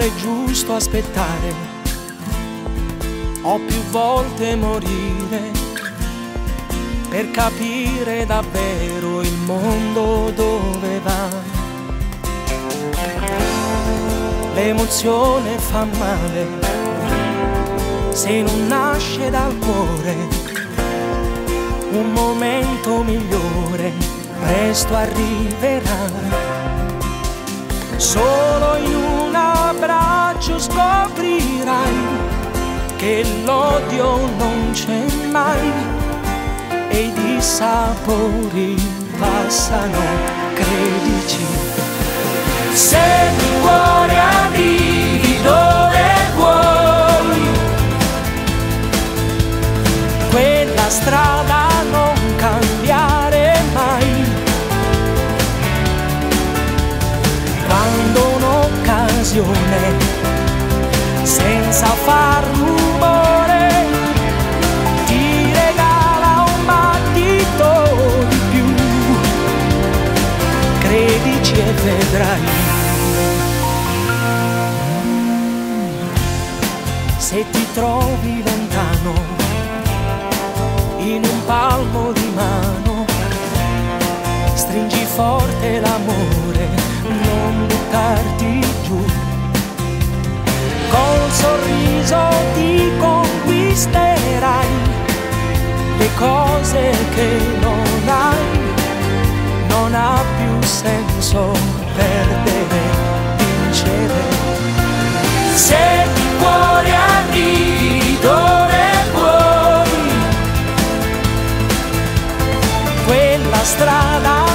è giusto aspettare o più volte morire per capire davvero il mondo dove va. L'emozione fa male se non nasce dal cuore. Un momento migliore presto arriverà. Solo in un abbraccio scoprirai che l'odio non c'è mai e i dissapori passano, credici. Se il cuore arrivi dove vuoi, quella strada non cambiare mai. Quando un'occasione, senza far rumore, ti regala un battito di più, credici e vedrai. Se ti trovi lontano, in un palmo di mano, stringi forte l'amore, non buttarti giù. Col sorriso ti conquisterai le cose che non hai. Non ha più senso perdere, vincere. Se il cuore arrivi dove vuoi, quella strada